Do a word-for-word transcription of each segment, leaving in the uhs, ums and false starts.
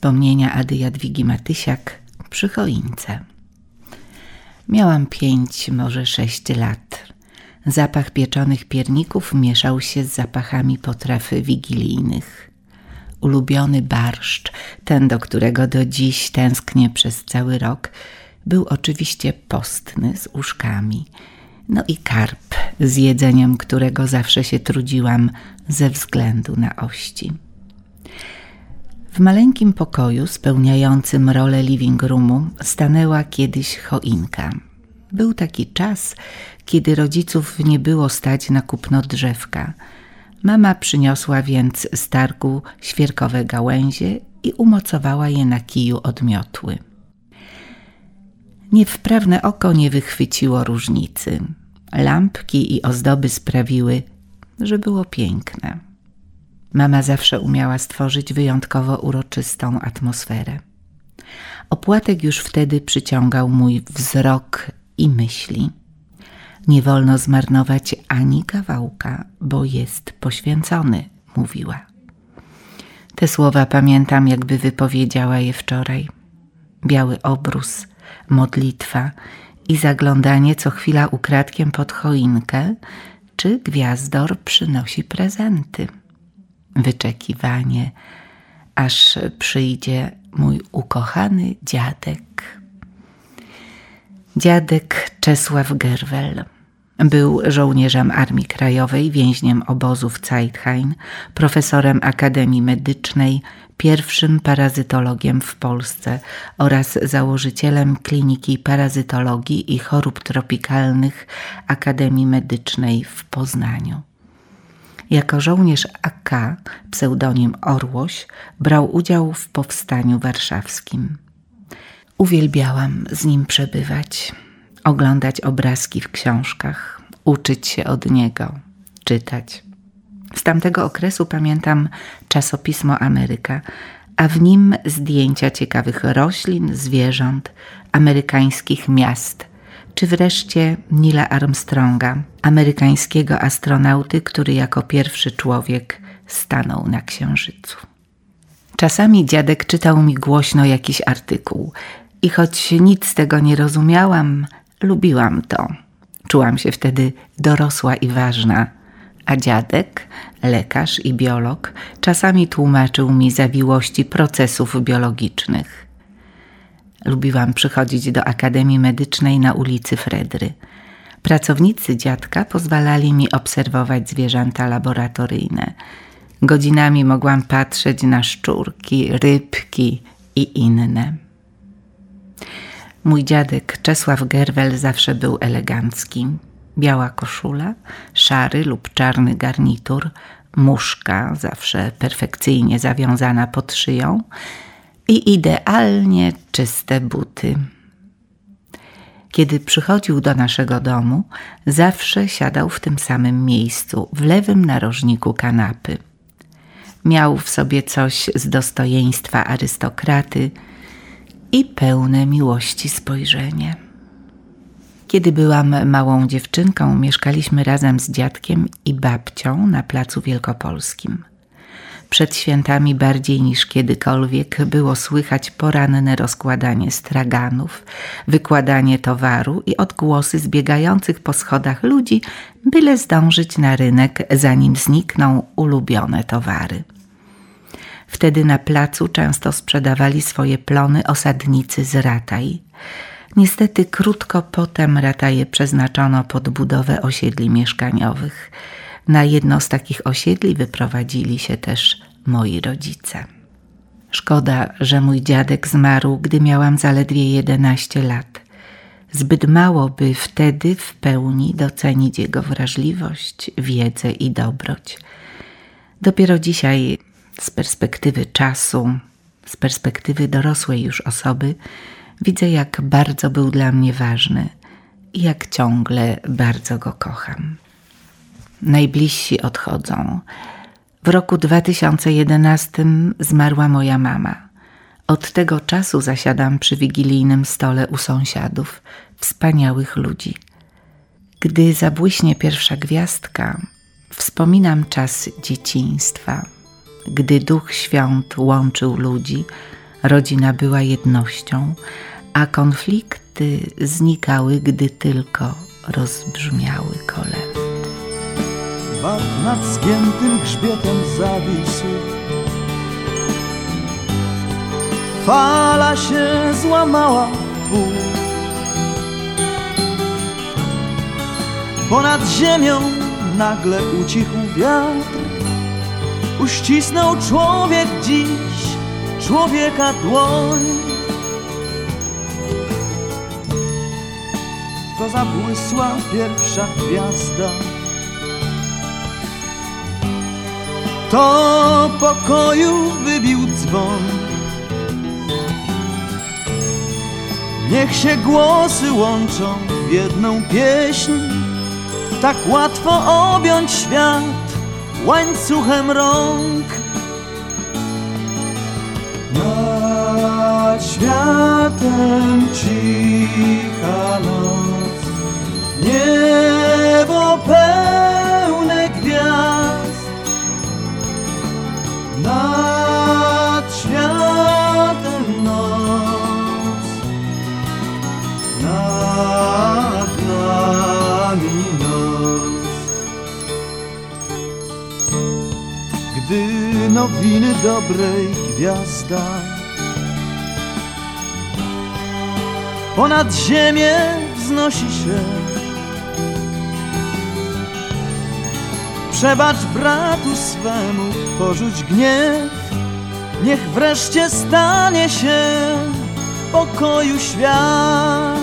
Wspomnienia Ady Jadwigi Matysiak przy choince. Miałam pięć, może sześć lat. Zapach pieczonych pierników mieszał się z zapachami potraw wigilijnych. Ulubiony barszcz, ten, do którego do dziś tęsknię przez cały rok, był oczywiście postny z uszkami. No i karp, z jedzeniem którego zawsze się trudziłam ze względu na ości. W maleńkim pokoju spełniającym rolę living roomu stanęła kiedyś choinka. Był taki czas, kiedy rodziców nie było stać na kupno drzewka. Mama przyniosła więc z targu świerkowe gałęzie i umocowała je na kiju od miotły. Niewprawne oko nie wychwyciło różnicy. Lampki i ozdoby sprawiły, że było piękne. Mama zawsze umiała stworzyć wyjątkowo uroczystą atmosferę. Opłatek już wtedy przyciągał mój wzrok i myśli. Nie wolno zmarnować ani kawałka, bo jest poświęcony, mówiła. Te słowa pamiętam, jakby wypowiedziała je wczoraj. Biały obrus, modlitwa i zaglądanie co chwila ukradkiem pod choinkę, czy gwiazdor przynosi prezenty. Wyczekiwanie, aż przyjdzie mój ukochany dziadek. Dziadek Czesław Gerwel. Był żołnierzem Armii Krajowej, więźniem obozu w Zeithain, profesorem Akademii Medycznej, pierwszym parazytologiem w Polsce oraz założycielem Kliniki Parazytologii i Chorób Tropikalnych Akademii Medycznej w Poznaniu. Jako żołnierz A K, pseudonim Orłoś, brał udział w powstaniu warszawskim. Uwielbiałam z nim przebywać, oglądać obrazki w książkach, uczyć się od niego, czytać. Z tamtego okresu pamiętam czasopismo Ameryka, a w nim zdjęcia ciekawych roślin, zwierząt, amerykańskich miast, czy wreszcie Neila Armstronga, amerykańskiego astronauty, który jako pierwszy człowiek stanął na Księżycu. Czasami dziadek czytał mi głośno jakiś artykuł i choć nic z tego nie rozumiałam, lubiłam to. Czułam się wtedy dorosła i ważna, a dziadek, lekarz i biolog, czasami tłumaczył mi zawiłości procesów biologicznych. Lubiłam przychodzić do Akademii Medycznej na ulicy Fredry. Pracownicy dziadka pozwalali mi obserwować zwierzęta laboratoryjne. Godzinami mogłam patrzeć na szczurki, rybki i inne. Mój dziadek Czesław Gerwel zawsze był elegancki. Biała koszula, szary lub czarny garnitur, muszka zawsze perfekcyjnie zawiązana pod szyją i idealnie czyste buty. Kiedy przychodził do naszego domu, zawsze siadał w tym samym miejscu, w lewym narożniku kanapy. Miał w sobie coś z dostojeństwa arystokraty i pełne miłości spojrzenie. Kiedy byłam małą dziewczynką, mieszkaliśmy razem z dziadkiem i babcią na Placu Wielkopolskim. Przed świętami bardziej niż kiedykolwiek było słychać poranne rozkładanie straganów, wykładanie towaru i odgłosy zbiegających po schodach ludzi, byle zdążyć na rynek, zanim znikną ulubione towary. Wtedy na placu często sprzedawali swoje plony osadnicy z Rataj. Niestety krótko potem Rataje przeznaczono pod budowę osiedli mieszkaniowych. Na jedno z takich osiedli wyprowadzili się też moi rodzice. Szkoda, że mój dziadek zmarł, gdy miałam zaledwie jedenaście lat. Zbyt mało, by wtedy w pełni docenić jego wrażliwość, wiedzę i dobroć. Dopiero dzisiaj, z perspektywy czasu, z perspektywy dorosłej już osoby, widzę, jak bardzo był dla mnie ważny i jak ciągle bardzo go kocham. Najbliżsi odchodzą. W roku dwa tysiące jedenastym zmarła moja mama. Od tego czasu zasiadam przy wigilijnym stole u sąsiadów, wspaniałych ludzi. Gdy zabłyśnie pierwsza gwiazdka, wspominam czas dzieciństwa, gdy Duch Świąt łączył ludzi, Rodzina była jednością, a konflikty znikały, gdy tylko rozbrzmiały kolendy. Bat nad zgiętym grzbietem zawisł. Fala się złamała w pół. Ponad ziemią nagle ucichł wiatr. Uścisnął człowiek dziś człowieka dłoń. To zabłysła pierwsza gwiazda. To pokoju wybił dzwon. Niech się głosy łączą w jedną pieśń. Tak łatwo objąć świat łańcuchem rąk. Nad światem cicha noc, niebo pełne gwiazd. Nad światem noc, nad nami noc. Gdy nowiny dobrej gwiazda ponad ziemię wznosi się, przebacz bratu swemu, porzuć gniew. Niech wreszcie stanie się pokoju świat.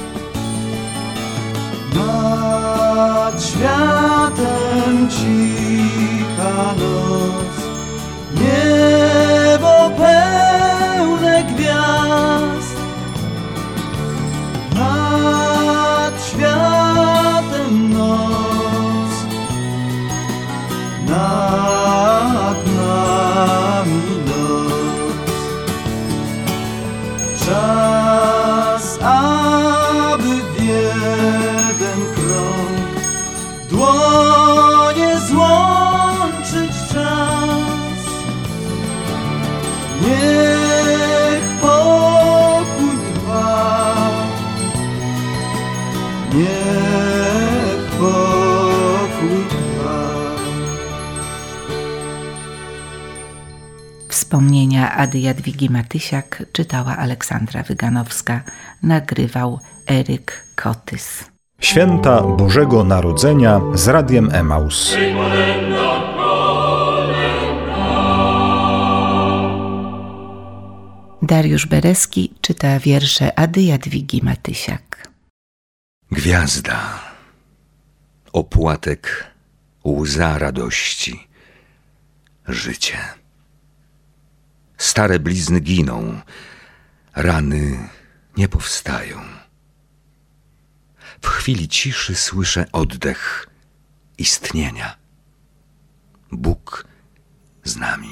Nad światem cicha noc, niebo pełne gwiazd. Nad światem noc, nad nami noc. Czas, aby w jeden krąg dłonie złączyć czas. Niech pokój trwa, niech pokój trwa. Wspomnienia Ady Jadwigi Matysiak czytała Aleksandra Wyganowska, nagrywał Eryk Kotys. Święta Bożego Narodzenia z Radiem Emaus. Dariusz Bereski czyta wiersze Ady Jadwigi Matysiak. Gwiazda, opłatek, łza radości, życie. Stare blizny giną, rany nie powstają. W chwili ciszy słyszę oddech istnienia. Bóg z nami.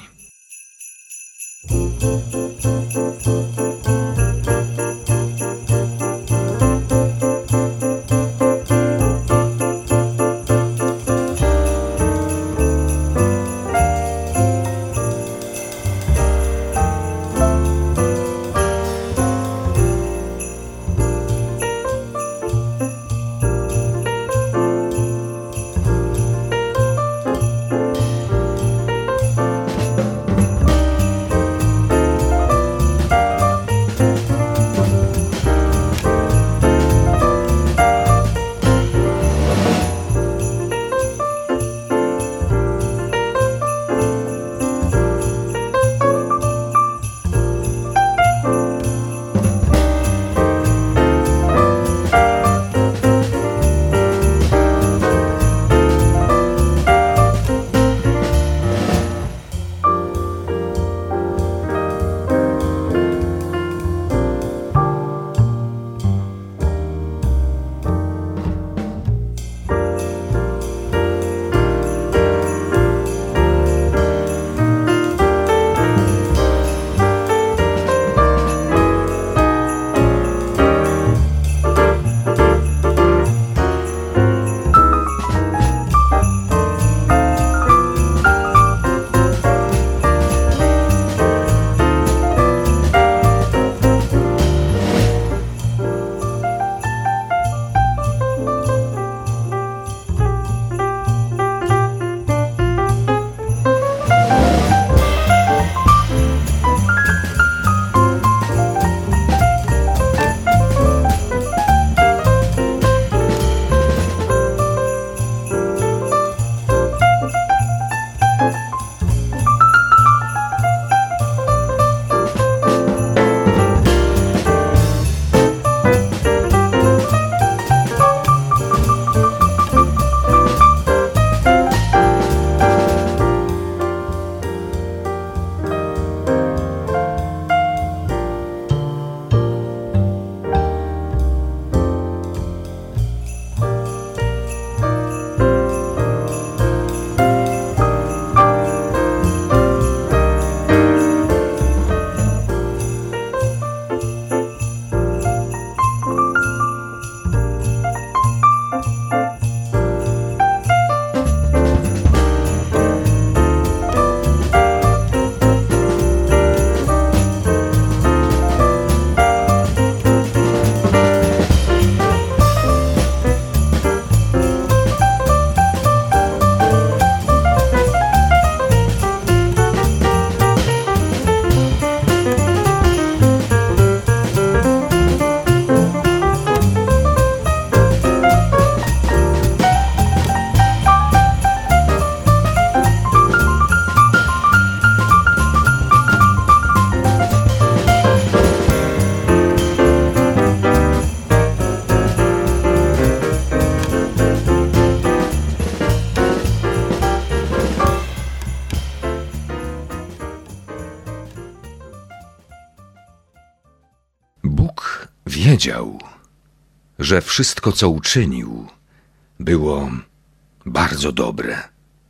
Bóg wiedział, że wszystko, co uczynił, było bardzo dobre.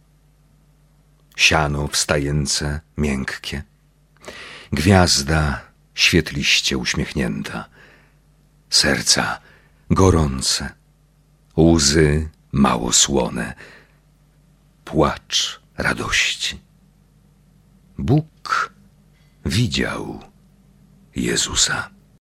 Siano wstające, miękkie, gwiazda świetliście uśmiechnięta, serca gorące, łzy mało słone, płacz radości. Bóg widział Jezusa.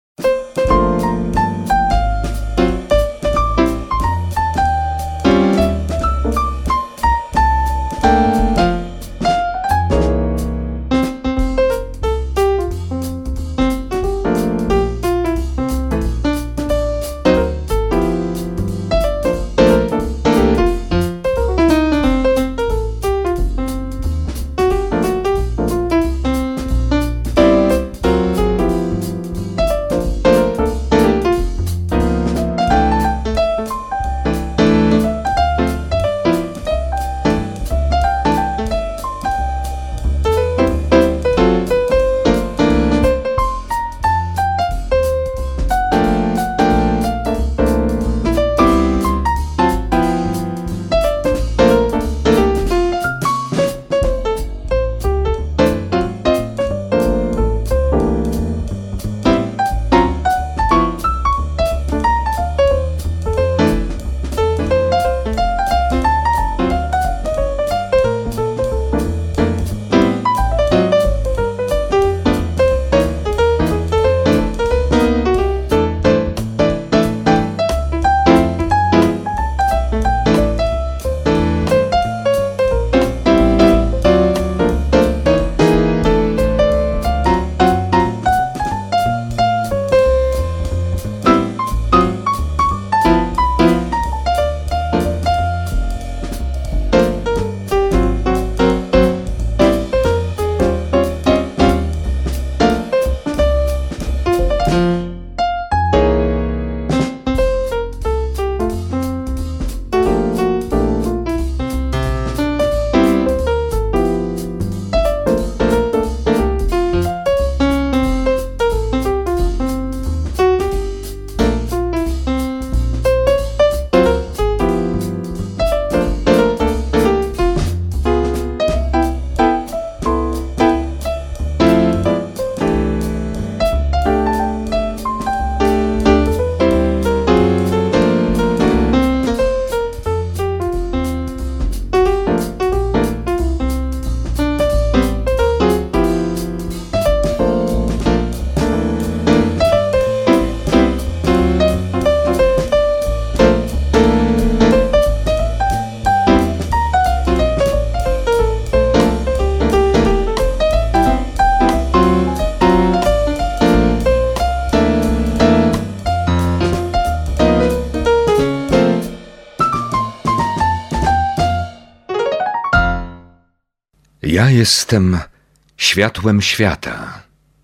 Ja jestem światłem świata.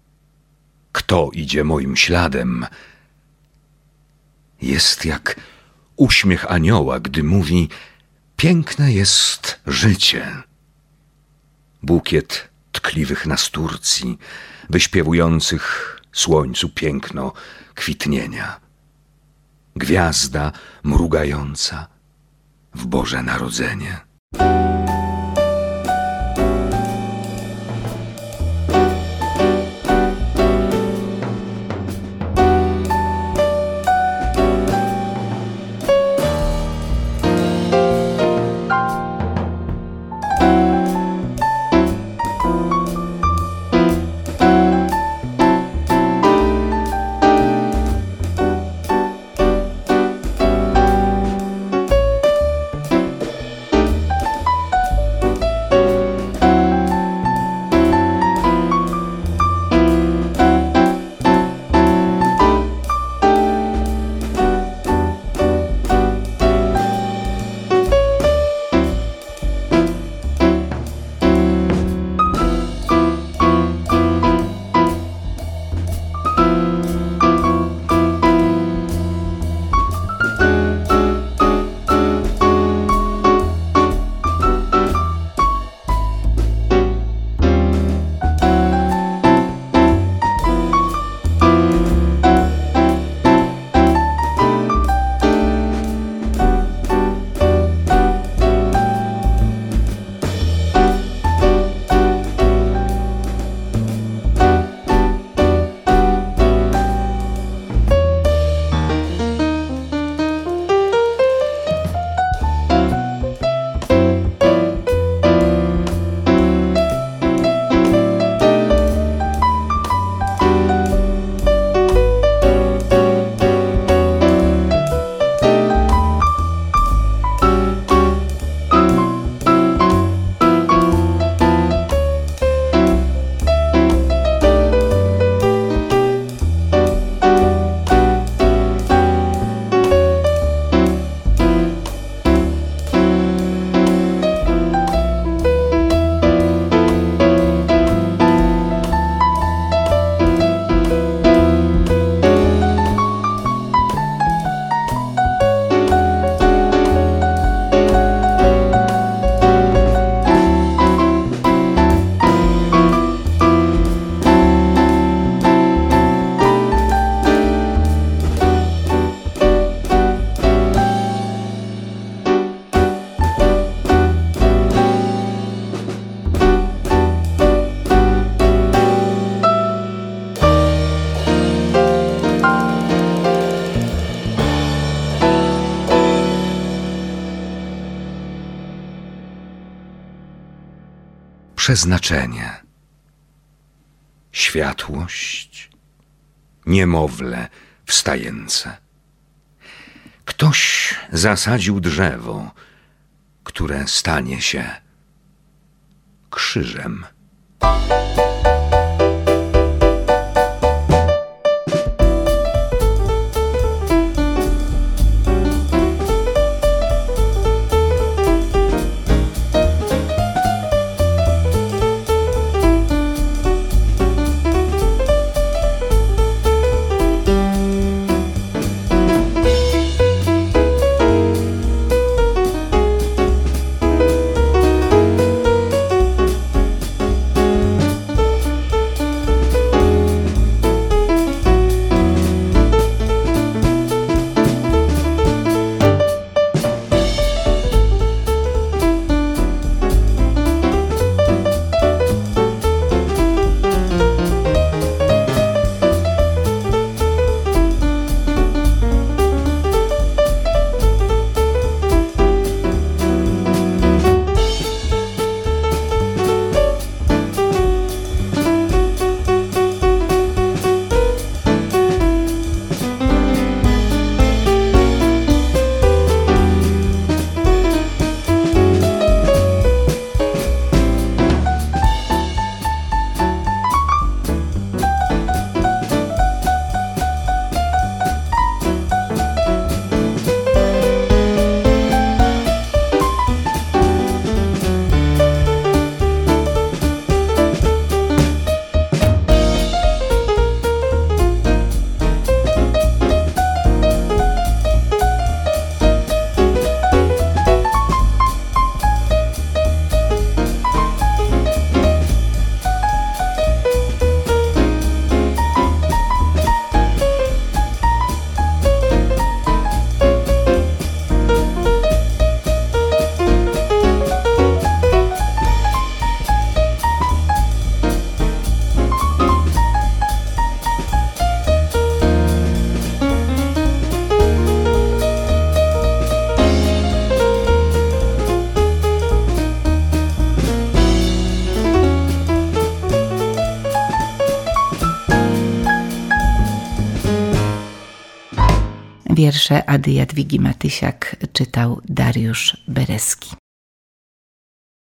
Kto idzie moim śladem, jest jak uśmiech anioła, gdy mówi: piękne jest życie. Bukiet tkliwych nasturcji, wyśpiewujących słońcu piękno kwitnienia. Gwiazda mrugająca w Boże Narodzenie. przeznaczenie. Światłość, niemowlę wstające. Ktoś zasadził drzewo, które stanie się krzyżem. Wiersze Ady Jadwigi Matysiak czytał Dariusz Bereski.